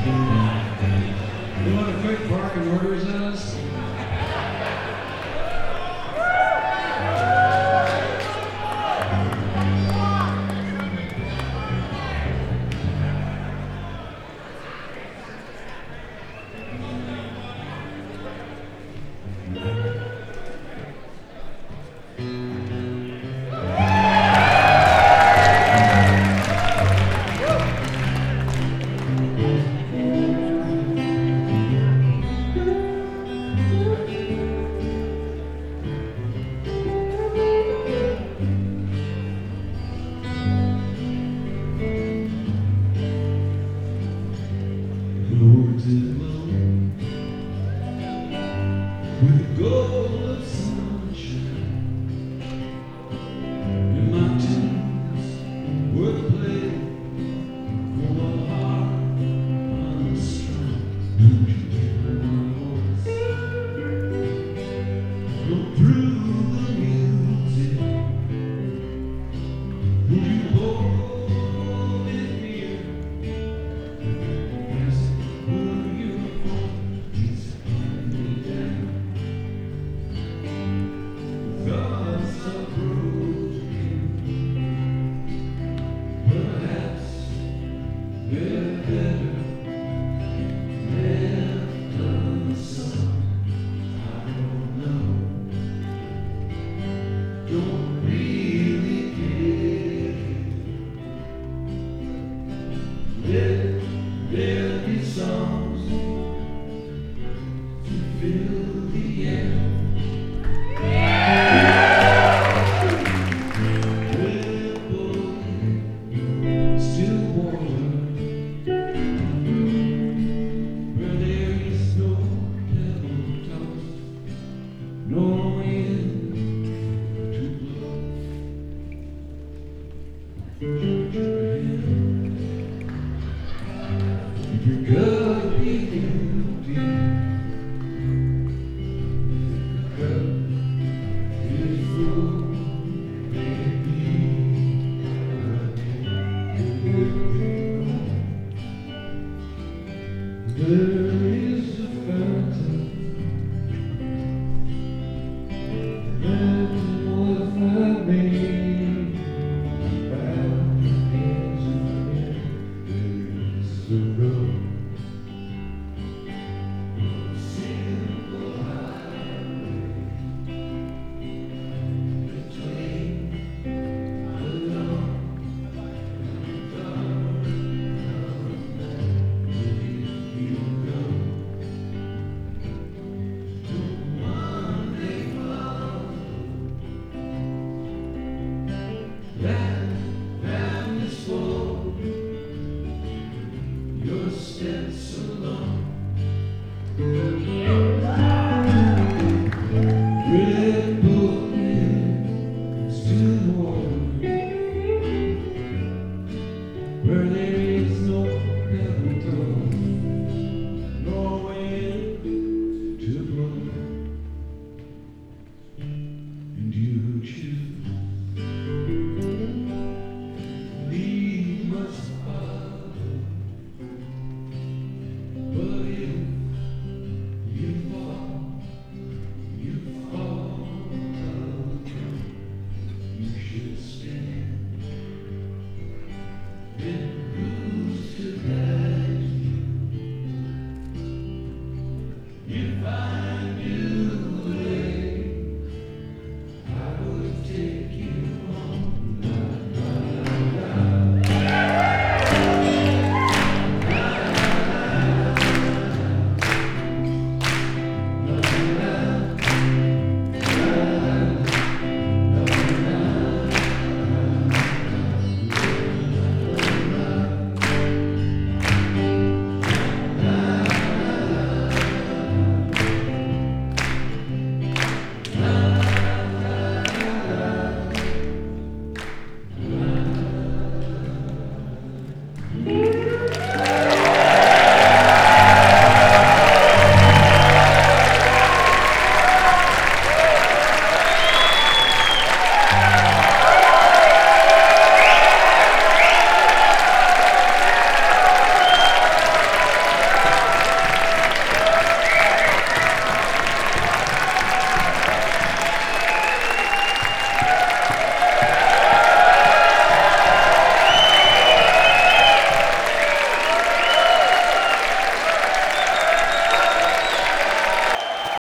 You want a quick barking orders on us? Lord, alone with a goal of sunshine, your mountains were the play for a heart unstrung. Don't you hear my voice go through the music? Would you hold it near? Don't really care. There'll be songs to fill the air. Well, boy, still water where there is no pebble tossed, no wind to blow. Hold your hand. If you're gonna be empty, if your cup is full, maybe there is a fountain. And what if I made bound hands in there's a road, a simple highway between the dawn and the dark of night. Where you go to one day follow that path is full. Your steps